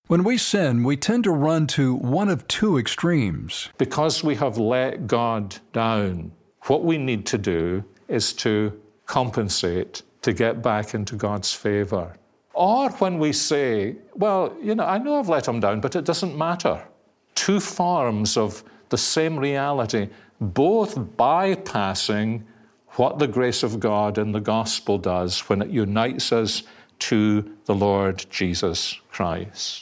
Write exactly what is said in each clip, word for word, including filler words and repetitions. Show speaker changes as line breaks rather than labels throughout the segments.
When we sin, we tend to run to one of two extremes.
Because we have let God down, what we need to do is to compensate to get back into God's favor. Or when we say, well, you know, I know I've let him down, but it doesn't matter. Two forms of the same reality, both bypassing what the grace of God in the gospel does when it unites us to the Lord Jesus Christ.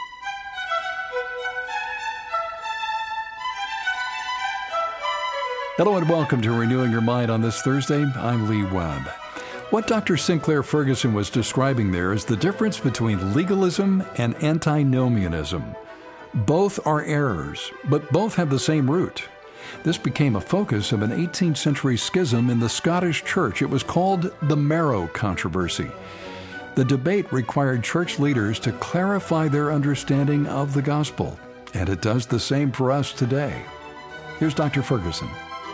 Hello and welcome to Renewing Your Mind on this Thursday. I'm Lee Webb. What Doctor Sinclair Ferguson was describing there is the difference between legalism and antinomianism. Both are errors, but both have the same root. This became a focus of an eighteenth century schism in the Scottish Church. It was called the Marrow Controversy. The debate required church leaders to clarify their understanding of the gospel, and it does the same for us today. Here's Doctor Ferguson.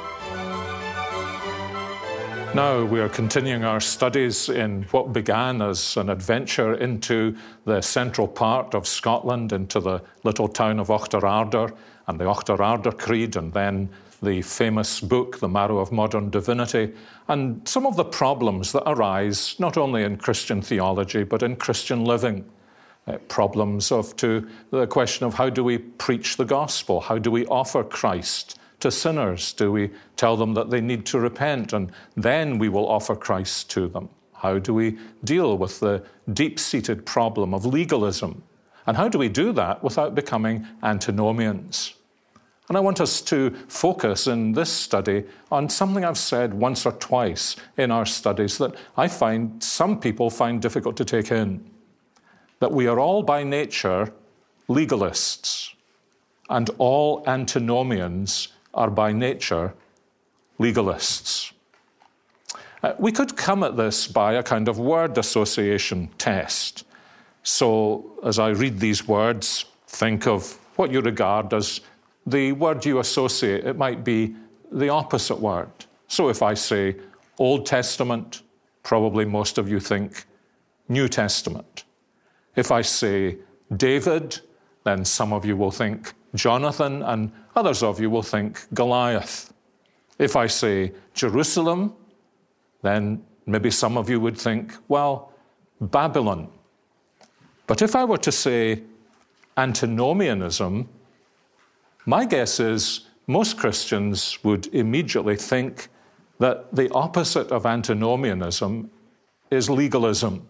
Now we are continuing our studies in what began as an adventure into the central part of Scotland, into the little town of Auchterarder and the Auchterarder Creed, and then the famous book, The Marrow of Modern Divinity, and some of the problems that arise not only in Christian theology but in Christian living. Uh, problems of to the question of how do we preach the gospel? How do we offer Christ to sinners? Do we tell them that they need to repent and then we will offer Christ to them? How do we deal with the deep-seated problem of legalism? And how do we do that without becoming antinomians? And I want us to focus in this study on something I've said once or twice in our studies that I find some people find difficult to take in. That we are all by nature legalists, and all antinomians are by nature legalists. Uh, we could come at this by a kind of word association test. So as I read these words, think of what you regard as the word you associate. It might be the opposite word. So if I say Old Testament, probably most of you think New Testament. If I say David, then some of you will think Jonathan, and others of you will think Goliath. If I say Jerusalem, then maybe some of you would think, well, Babylon. But if I were to say antinomianism, my guess is most Christians would immediately think that the opposite of antinomianism is legalism.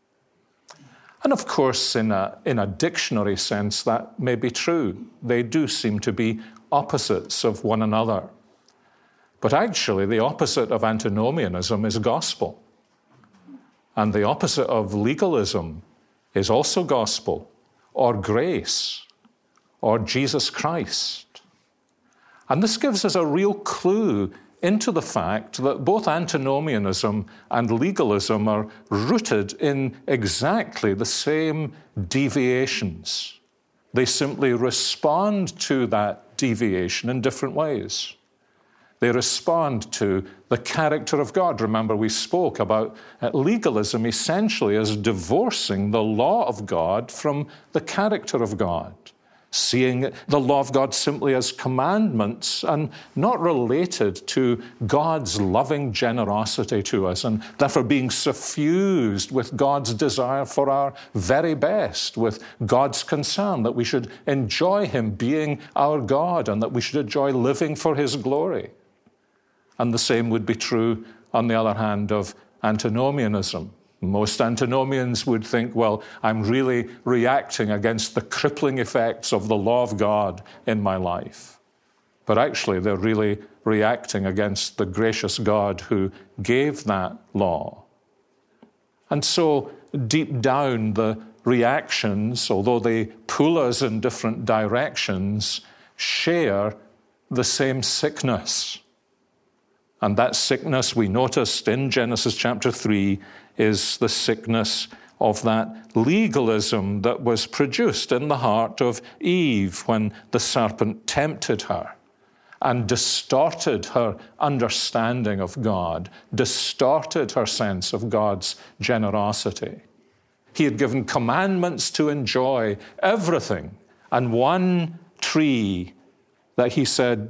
And of course, in a, in a dictionary sense, that may be true. They do seem to be opposites of one another. But actually, the opposite of antinomianism is gospel. And the opposite of legalism is also gospel, or grace, or Jesus Christ. And this gives us a real clue into the fact that both antinomianism and legalism are rooted in exactly the same deviations. They simply respond to that deviation in different ways. They respond to the character of God. Remember, we spoke about legalism essentially as divorcing the law of God from the character of God, seeing the law of God simply as commandments and not related to God's loving generosity to us, and therefore being suffused with God's desire for our very best, with God's concern that we should enjoy Him being our God and that we should enjoy living for His glory. And the same would be true, on the other hand, of antinomianism. Most antinomians would think, well, I'm really reacting against the crippling effects of the law of God in my life. But actually, they're really reacting against the gracious God who gave that law. And so, deep down, the reactions, although they pull us in different directions, share the same sickness. And that sickness we noticed in Genesis chapter three is the sickness of that legalism that was produced in the heart of Eve when the serpent tempted her and distorted her understanding of God, distorted her sense of God's generosity. He had given commandments to enjoy, everything. And one tree that he said,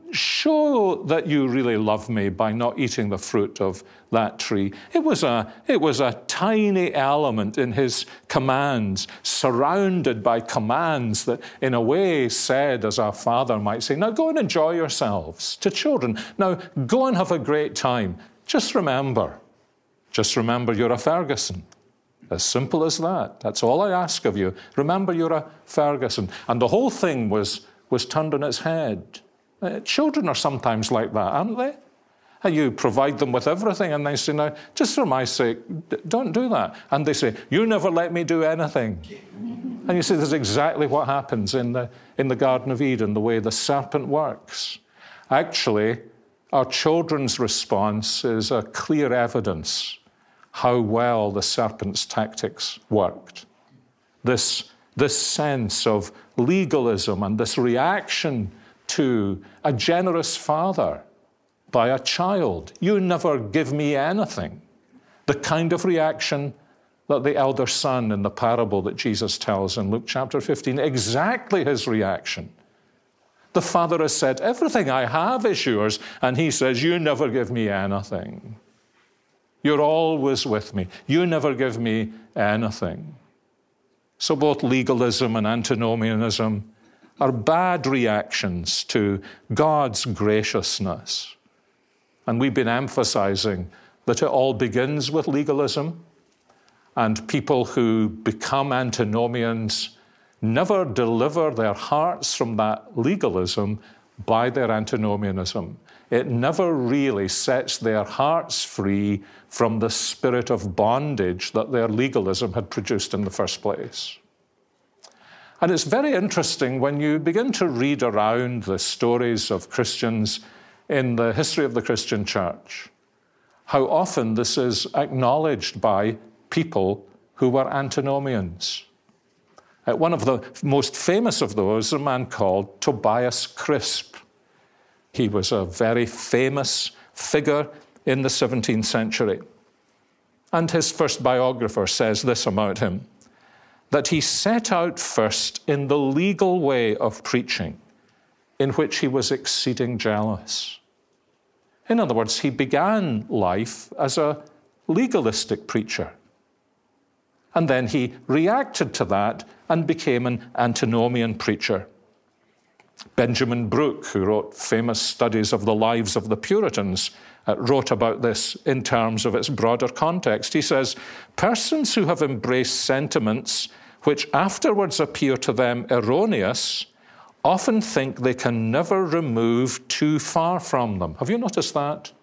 show that you really love me by not eating the fruit of that tree. It was a, it was a tiny element in his commands, surrounded by commands that in a way said, as our father might say, now go and enjoy yourselves, to children. Now go and have a great time. Just remember, just remember you're a Ferguson. As simple as that. That's all I ask of you. Remember you're a Ferguson. And the whole thing was, was turned on its head. Uh, children are sometimes like that, aren't they? And you provide them with everything, and they say, now, just for my sake, d- don't do that. And they say, you never let me do anything. And you see, this is exactly what happens in the, in the Garden of Eden, the way the serpent works. Actually, our children's response is a clear evidence how well the serpent's tactics worked. This, this sense of legalism and this reaction to a generous father by a child. You never give me anything. The kind of reaction that the elder son in the parable that Jesus tells in Luke chapter fifteen, exactly his reaction. The father has said, everything I have is yours, and he says, you never give me anything. You're always with me. You never give me anything. So both legalism and antinomianism are bad reactions to God's graciousness. And we've been emphasizing that it all begins with legalism, and people who become antinomians never deliver their hearts from that legalism by their antinomianism. It never really sets their hearts free from the spirit of bondage that their legalism had produced in the first place. And it's very interesting when you begin to read around the stories of Christians in the history of the Christian church, how often this is acknowledged by people who were antinomians. Uh, one of the most famous of those is a man called Tobias Crisp. He was a very famous figure in the seventeenth century. And his first biographer says this about him, that he set out first in the legal way of preaching, in which he was exceeding jealous. In other words, he began life as a legalistic preacher. And then he reacted to that and became an antinomian preacher. Benjamin Brooke, who wrote famous studies of the lives of the Puritans, uh, wrote about this in terms of its broader context. He says, persons who have embraced sentiments which afterwards appear to them erroneous often think they can never remove too far from them. Have you noticed that?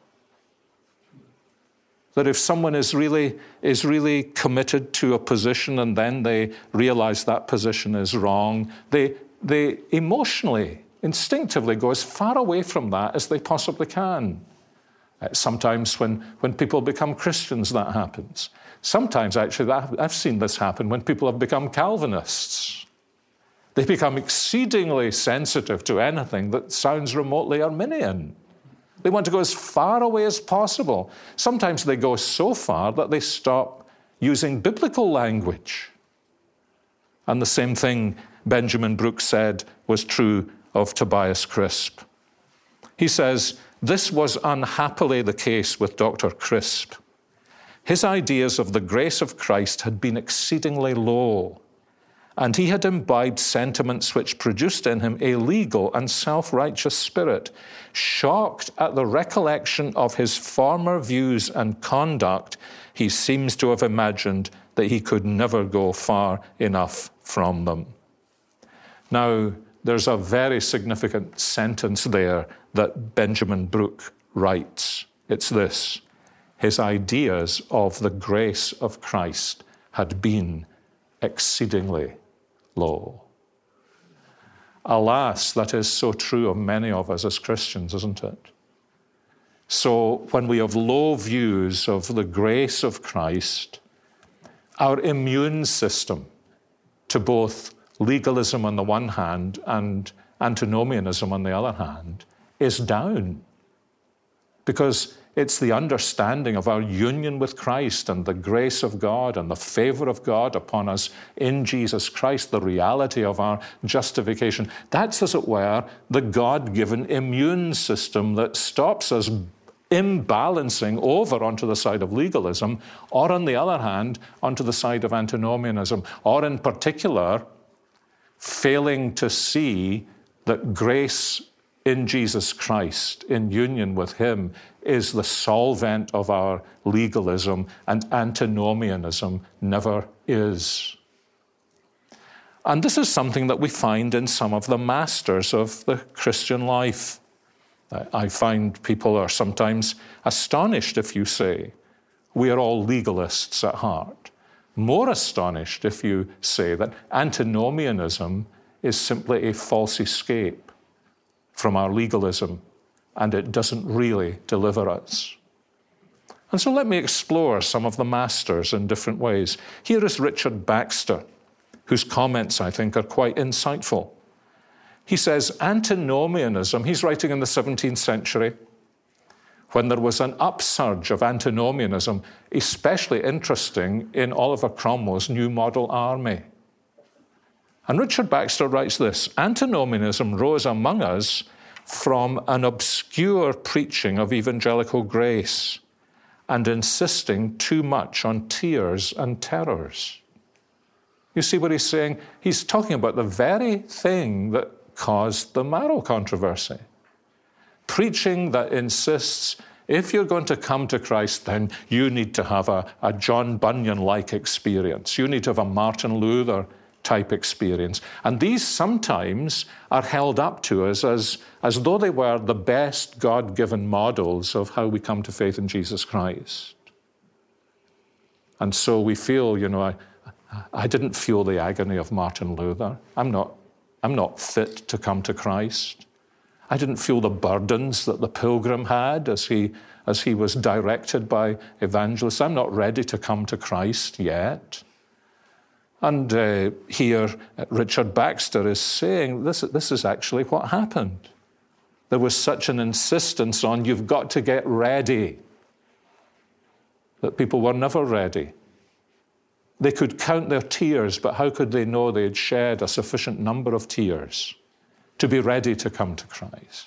That if someone is really, is really committed to a position and then they realize that position is wrong, they, they emotionally, instinctively go as far away from that as they possibly can. Uh, sometimes when, when people become Christians, that happens. Sometimes, actually, that, I've seen this happen when people have become Calvinists. They become exceedingly sensitive to anything that sounds remotely Arminian. They want to go as far away as possible. Sometimes they go so far that they stop using biblical language. And the same thing Benjamin Brooke said was true of Tobias Crisp. He says, this was unhappily the case with Doctor Crisp. His ideas of the grace of Christ had been exceedingly low, and he had imbibed sentiments which produced in him a legal and self-righteous spirit. Shocked at the recollection of his former views and conduct, he seems to have imagined that he could never go far enough from them. Now, there's a very significant sentence there that Benjamin Brooke writes. It's this: his ideas of the grace of Christ had been exceedingly low. Alas, that is so true of many of us as Christians, isn't it? So when we have low views of the grace of Christ, our immune system to both legalism on the one hand and antinomianism on the other hand is down. because it's the understanding of our union with Christ and the grace of God and the favor of God upon us in Jesus Christ, the reality of our justification. That's, as it were, the God-given immune system that stops us imbalancing over onto the side of legalism, or on the other hand, onto the side of antinomianism, or in particular, failing to see that grace in Jesus Christ, in union with him, is the solvent of our legalism, and antinomianism never is. And this is something that we find in some of the masters of the Christian life. I find people are sometimes astonished if you say, we are all legalists at heart. More astonished if you say that antinomianism is simply a false escape from our legalism, and it doesn't really deliver us. And so let me explore some of the masters in different ways. Here is Richard Baxter, whose comments, I think, are quite insightful. He says, antinomianism, he's writing in the seventeenth century, when there was an upsurge of antinomianism, especially interesting in Oliver Cromwell's New Model Army. And Richard Baxter writes this, antinomianism rose among us from an obscure preaching of evangelical grace and insisting too much on tears and terrors. You see what he's saying? He's talking about the very thing that caused the Marrow controversy. Preaching that insists, if you're going to come to Christ, then you need to have a, a John Bunyan-like experience. You need to have a Martin Luther-type experience. And these sometimes are held up to us as, as though they were the best God-given models of how we come to faith in Jesus Christ. And so we feel, you know, I, I didn't feel the agony of Martin Luther. I'm not, I'm not fit to come to Christ. I didn't feel the burdens that the pilgrim had as he, as he was directed by evangelists. I'm not ready to come to Christ yet. And uh, here Richard Baxter is saying this, this is actually what happened. There was such an insistence on you've got to get ready that people were never ready. They could count their tears, but how could they know they had shed a sufficient number of tears to be ready to come to Christ?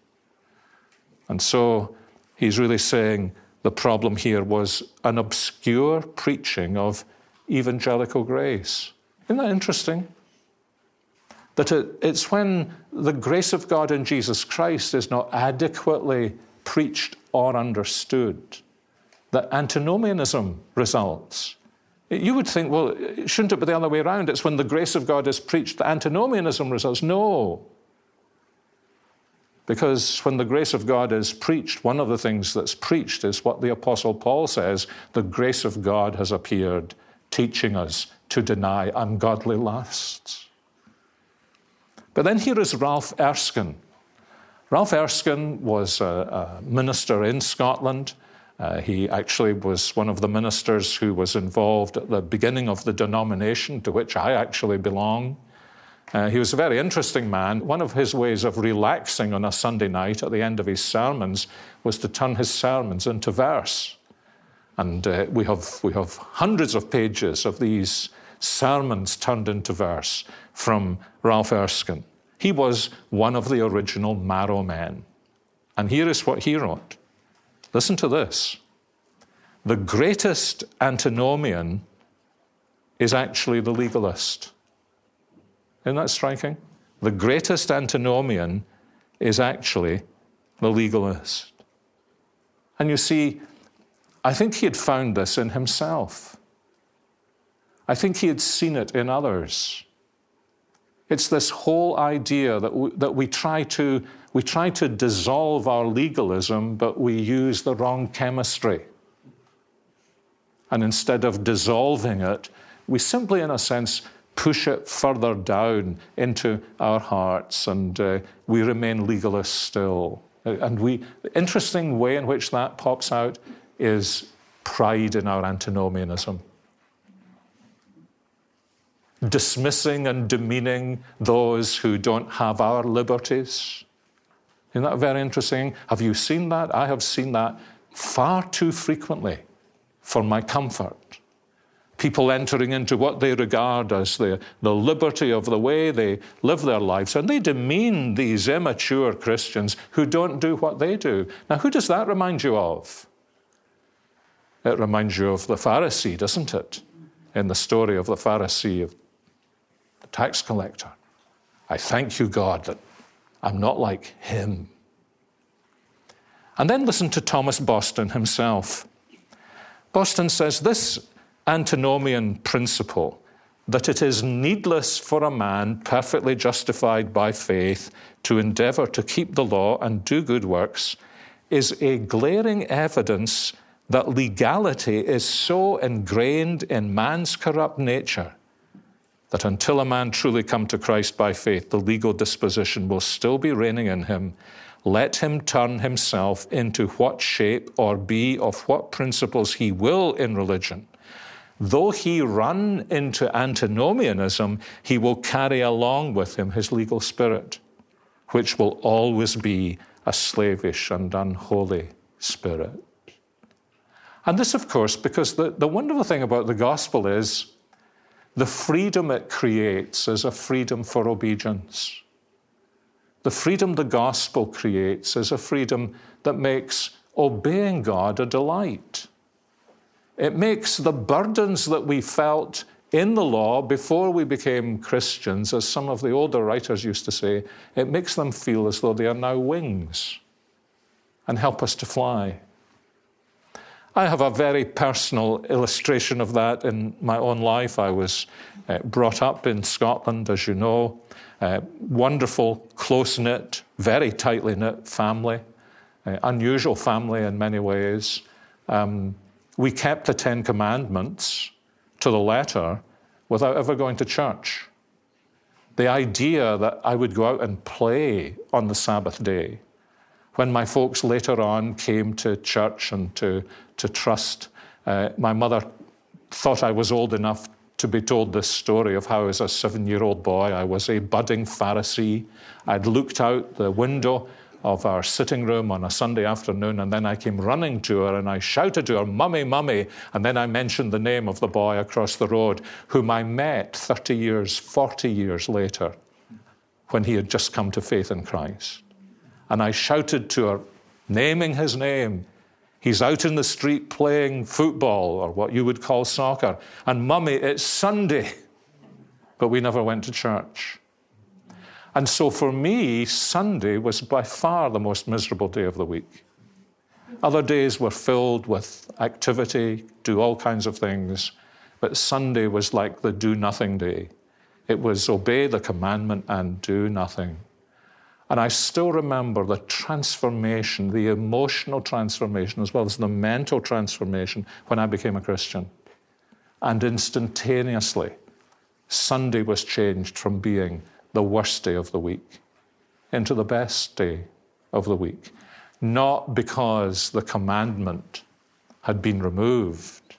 And so he's really saying the problem here was an obscure preaching of evangelical grace. Isn't that interesting? That it, it's when the grace of God in Jesus Christ is not adequately preached or understood that antinomianism results. You would think, well, shouldn't it be the other way around? It's when the grace of God is preached that antinomianism results. No. Because when the grace of God is preached, one of the things that's preached is what the Apostle Paul says, the grace of God has appeared, teaching us to deny ungodly lusts. But then here is Ralph Erskine. Ralph Erskine was a, a minister in Scotland. Uh, he actually was one of the ministers who was involved at the beginning of the denomination to which I actually belong. Uh, he was a very interesting man. One of his ways of relaxing on a Sunday night at the end of his sermons was to turn his sermons into verse. And uh, we have we have hundreds of pages of these sermons turned into verse from Ralph Erskine. He was one of the original Marrow men. And here is what he wrote. Listen to this. The greatest antinomian is actually the legalist. Isn't that striking? The greatest antinomian is actually the legalist. And you see, I think he had found this in himself. I think he had seen it in others. It's this whole idea that we, that we try to we try to dissolve our legalism, but we use the wrong chemistry. And instead of dissolving it, we simply, in a sense, push it further down into our hearts, and uh, we remain legalists still. And we, the interesting way in which that pops out is pride in our antinomianism. Dismissing and demeaning those who don't have our liberties. Isn't that very interesting? Have you seen that? I have seen that far too frequently for my comfort. People entering into what they regard as the, the liberty of the way they live their lives, and they demean these immature Christians who don't do what they do. Now, who does that remind you of? It reminds you of the Pharisee, doesn't it? In the story of the Pharisee, of the tax collector. I thank you, God, that I'm not like him. And then listen to Thomas Boston himself. Boston says this antinomian principle, that it is needless for a man perfectly justified by faith to endeavor to keep the law and do good works, is a glaring evidence that legality is so ingrained in man's corrupt nature that until a man truly come to Christ by faith, the legal disposition will still be reigning in him. Let him turn himself into what shape or be of what principles he will in religion. Though he run into antinomianism, he will carry along with him his legal spirit, which will always be a slavish and unholy spirit. And this, of course, because the, the wonderful thing about the gospel is the freedom it creates is a freedom for obedience. The freedom the gospel creates is a freedom that makes obeying God a delight. It makes the burdens that we felt in the law before we became Christians, as some of the older writers used to say, it makes them feel as though they are now wings and help us to fly. I have a very personal illustration of that in my own life. I was uh, brought up in Scotland, as you know, uh, wonderful, close-knit, very tightly knit family, uh, unusual family in many ways. Um, We kept the Ten Commandments to the letter without ever going to church. The idea that I would go out and play on the Sabbath day, when my folks later on came to church and to, to trust, uh, my mother thought I was old enough to be told this story of how as a seven-year-old boy I was a budding Pharisee. I'd looked out the window of our sitting room on a Sunday afternoon, and then I came running to her and I shouted to her, "Mummy, Mummy," and then I mentioned the name of the boy across the road whom I met thirty years, forty years later when he had just come to faith in Christ. And I shouted to her, naming his name, "He's out in the street playing football," or what you would call soccer, "and Mummy, it's Sunday." But we never went to church. And so for me, Sunday was by far the most miserable day of the week. Other days were filled with activity, do all kinds of things, but Sunday was like the do-nothing day. It was obey the commandment and do nothing. And I still remember the transformation, the emotional transformation, as well as the mental transformation when I became a Christian. And instantaneously, Sunday was changed from being the worst day of the week into the best day of the week. Not because the commandment had been removed,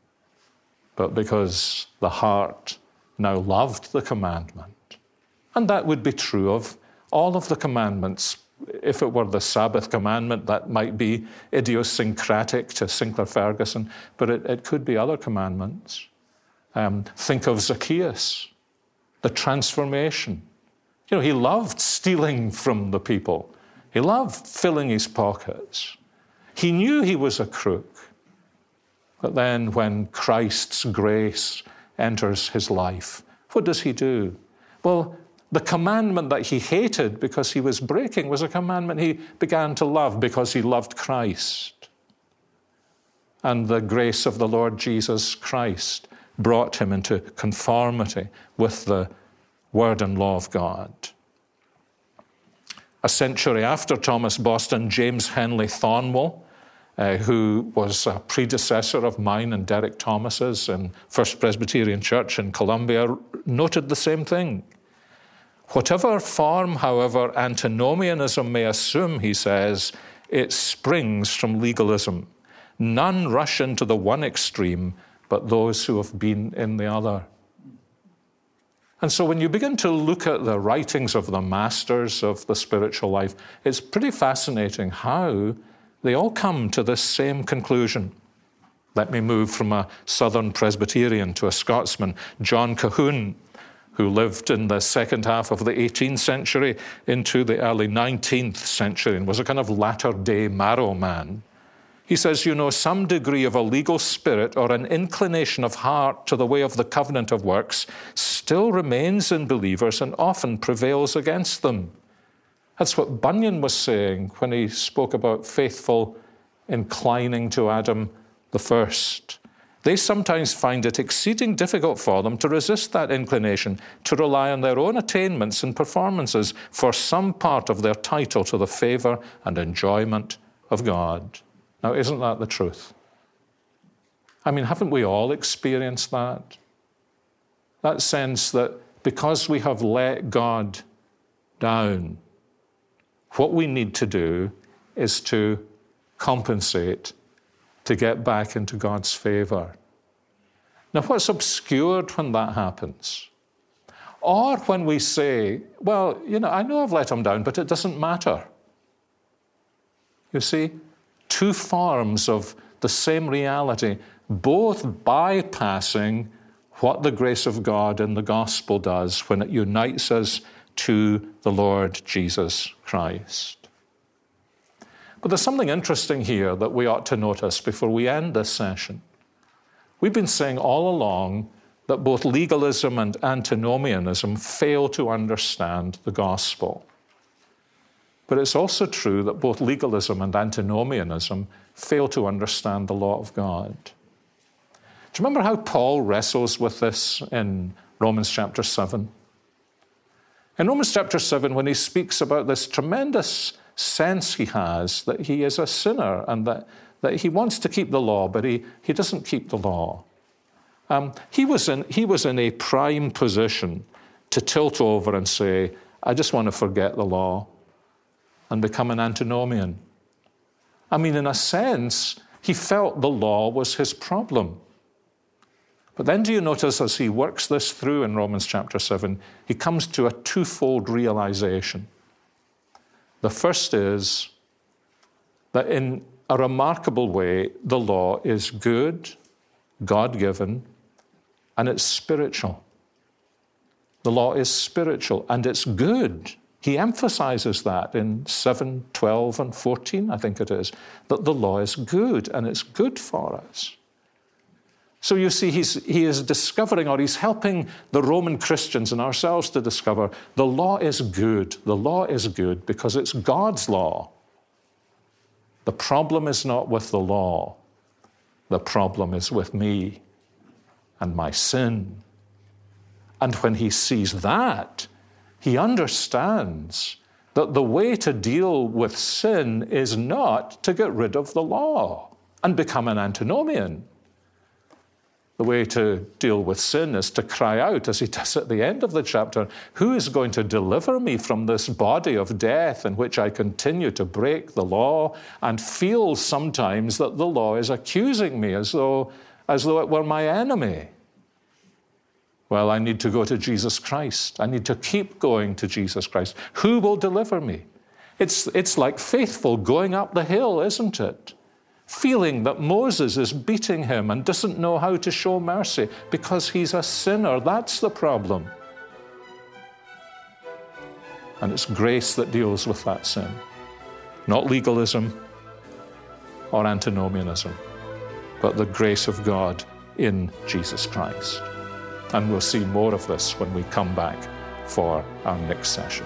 but because the heart now loved the commandment. And that would be true of all of the commandments. If it were the Sabbath commandment, that might be idiosyncratic to Sinclair Ferguson, but it, it could be other commandments. Um, think of Zacchaeus, the transformation. You know, he loved stealing from the people. He loved filling his pockets. He knew he was a crook. But then when Christ's grace enters his life, what does he do? Well, the commandment that he hated because he was breaking was a commandment he began to love because he loved Christ. And the grace of the Lord Jesus Christ brought him into conformity with the word and law of God. A century after Thomas Boston, James Henley Thornwell, uh, who was a predecessor of mine and Derek Thomas's in First Presbyterian Church in Columbia, noted the same thing. Whatever form, however, antinomianism may assume, he says, it springs from legalism. None rush into the one extreme, but those who have been in the other. And so when you begin to look at the writings of the masters of the spiritual life, it's pretty fascinating how they all come to this same conclusion. Let me move from a Southern Presbyterian to a Scotsman, John Calhoun, who lived in the second half of the eighteenth century into the early nineteenth century and was a kind of latter-day Marrow man. He says, you know, some degree of a legal spirit or an inclination of heart to the way of the covenant of works still remains in believers and often prevails against them. That's what Bunyan was saying when he spoke about faithful inclining to Adam the first. They sometimes find it exceeding difficult for them to resist that inclination, to rely on their own attainments and performances for some part of their title to the favor and enjoyment of God. Now, isn't that the truth? I mean, haven't we all experienced that? That sense that because we have let God down, what we need to do is to compensate, to get back into God's favor. Now, what's obscured when that happens? Or when we say, well, you know, I know I've let him down, but it doesn't matter. You see? Two forms of the same reality, both bypassing what the grace of God in the gospel does when it unites us to the Lord Jesus Christ. But there's something interesting here that we ought to notice before we end this session. We've been saying all along that both legalism and antinomianism fail to understand the gospel. But it's also true that both legalism and antinomianism fail to understand the law of God. Do you remember how Paul wrestles with this in Romans chapter seven? In Romans chapter seven, when he speaks about this tremendous sense he has that he is a sinner and that, that he wants to keep the law, but he, he doesn't keep the law. Um, he was in, he was in a prime position to tilt over and say, I just want to forget the law and become an antinomian. I mean, in a sense, he felt the law was his problem. But then do you notice as he works this through in Romans chapter seven, he comes to a twofold realization. The first is that in a remarkable way, the law is good, God-given, and it's spiritual. The law is spiritual and it's good. He emphasizes that in seven, twelve, and fourteen, I think it is, that the law is good and it's good for us. So you see, he's, he is discovering, or he's helping the Roman Christians and ourselves to discover, the law is good. The law is good because it's God's law. The problem is not with the law. The problem is with me and my sin. And when he sees that, he understands that the way to deal with sin is not to get rid of the law and become an antinomian. The way to deal with sin is to cry out, as he does at the end of the chapter, who is going to deliver me from this body of death in which I continue to break the law and feel sometimes that the law is accusing me as though, as though it were my enemy? Well, I need to go to Jesus Christ. I need to keep going to Jesus Christ. Who will deliver me? It's, it's like faithful going up the hill, isn't it? Feeling that Moses is beating him and doesn't know how to show mercy because he's a sinner. That's the problem. And it's grace that deals with that sin, not legalism or antinomianism, but the grace of God in Jesus Christ. And we'll see more of this when we come back for our next session.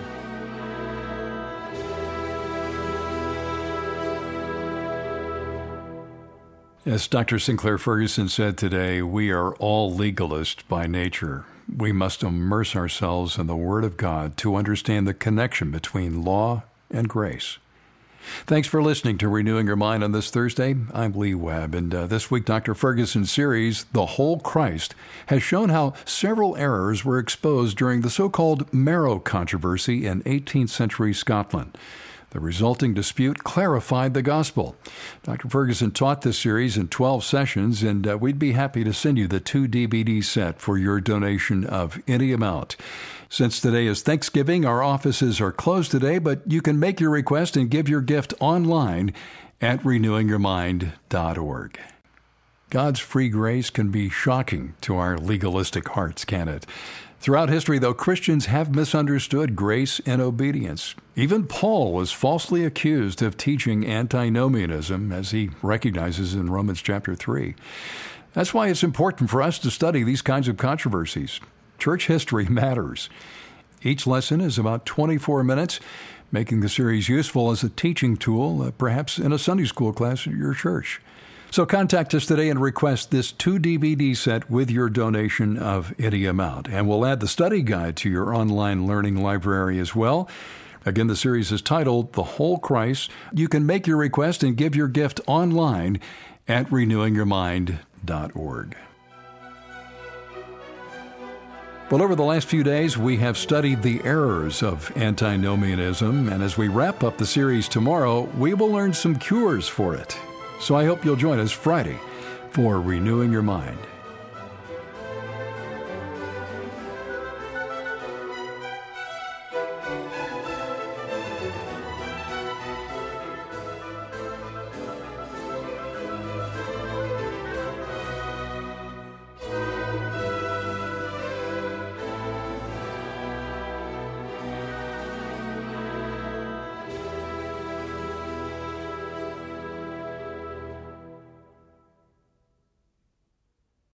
As Doctor Sinclair Ferguson said today, we are all legalists by nature. We must immerse ourselves in the Word of God to understand the connection between law and grace. Thanks for listening to Renewing Your Mind on this Thursday. I'm Lee Webb, and uh, this week Doctor Ferguson's series, The Whole Christ, has shown how several errors were exposed during the so-called Marrow controversy in eighteenth century Scotland. The resulting dispute clarified the gospel. Doctor Ferguson taught this series in twelve sessions, and uh, we'd be happy to send you the two D V D set for your donation of any amount. Since today is Thanksgiving, our offices are closed today, but you can make your request and give your gift online at renewing your mind dot org. God's free grace can be shocking to our legalistic hearts, can it? Throughout history, though, Christians have misunderstood grace and obedience. Even Paul was falsely accused of teaching antinomianism, as he recognizes in Romans chapter three. That's why it's important for us to study these kinds of controversies. Church history matters. Each lesson is about twenty-four minutes, making the series useful as a teaching tool, uh, perhaps in a Sunday school class at your church. So contact us today and request this two D V D set with your donation of any amount. And we'll add the study guide to your online learning library as well. Again, the series is titled The Whole Christ. You can make your request and give your gift online at renewing your mind dot org. Well, over the last few days, we have studied the errors of antinomianism, and as we wrap up the series tomorrow, we will learn some cures for it. So I hope you'll join us Friday for Renewing Your Mind.